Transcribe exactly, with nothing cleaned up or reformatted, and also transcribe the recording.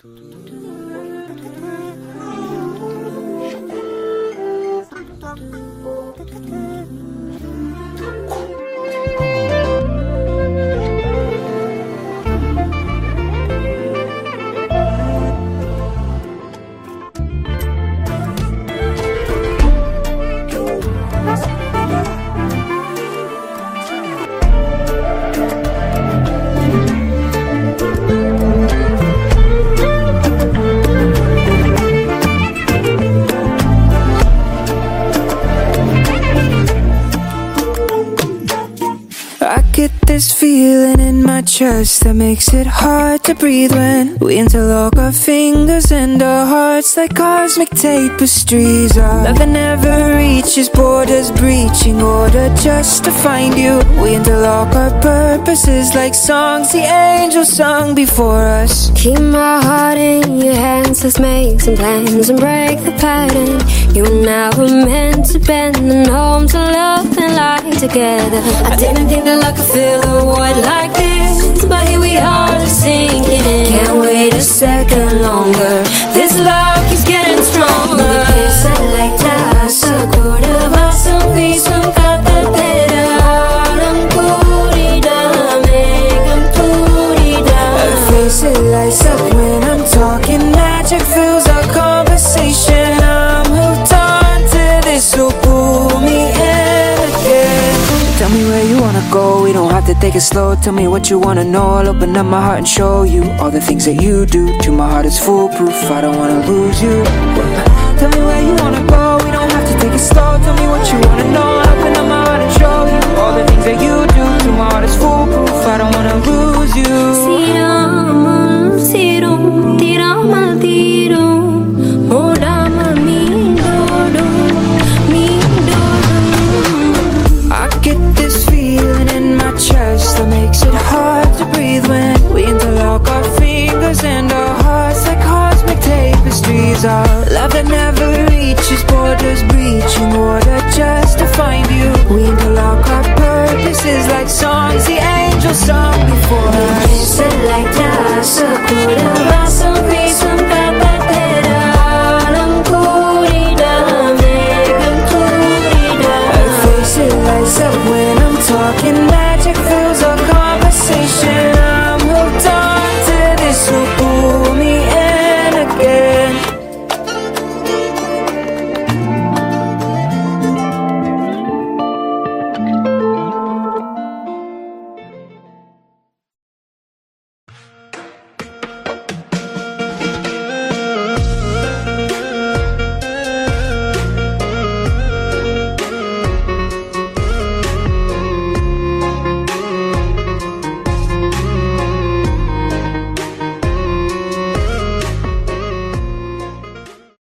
This feeling in my chest that makes it hard to breathe when we interlock our fingers and our hearts like cosmic tapestries. Our love that never reaches borders, breaching order just to find you. We interlock our purposes like songs the angels sung before us. Keep my heart in your hands, let's make some plans and break the pattern. You and I were meant to bend and home to love and light together. I didn't think that love could fill a void like this, but here we are just sinking in. Can't wait a second longer, this love keeps getting stronger. Questa è l'età, sicura va sempre su cartapera. Face it lights up when I'm talking, magic fills our conversation. I'm hooked on to this, so pull me in again. Tell me where you wanna go, we don't have to take it slow. Tell me what you wanna know, I'll open up my heart and show you all the things that you do. To my heart is foolproof, I don't wanna lose you. Tell me where you wanna go, we don't have to take it slow. Tell me what you wanna know, I'll open up my heart and show you all the things that you do. To my heart is foolproof, I don't wanna lose you. Siram, sirum, tiram, tirum, modam, mi dodo, mi dodo. I get this feeling in my chest that makes it hard to breathe when we interlock our fingers and our hearts like cosmic tapestries. Our love that never reaches borders, breaching order just to find you. We interlock our purposes like songs the angels sung before us. Like